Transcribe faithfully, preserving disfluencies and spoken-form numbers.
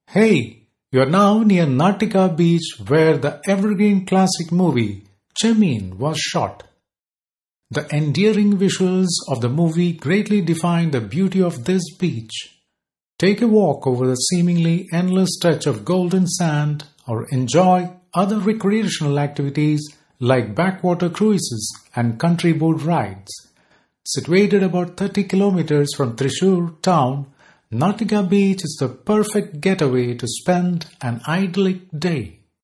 Hey, you are now near Natika Beach where the evergreen classic movie Chemin was shot. The endearing visuals of the movie greatly define the beauty of this beach. Take a walk over the seemingly endless stretch of golden sand or enjoy other recreational activities like backwater cruises and country boat rides. Situated about thirty kilometers from Thrissur town, Natika Beach is the perfect getaway to spend an idyllic day.